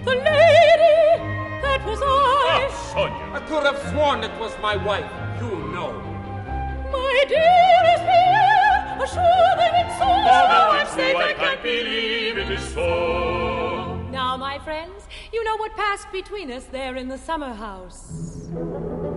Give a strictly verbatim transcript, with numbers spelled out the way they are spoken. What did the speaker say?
The lady, that was I. Ah, Sonia. I could have sworn it was my wife. You know. My dear is here. Assure them it's so. Oh, no, it's true. I can't believe it is so. Now, my friends, you know what passed between us there in the summer house.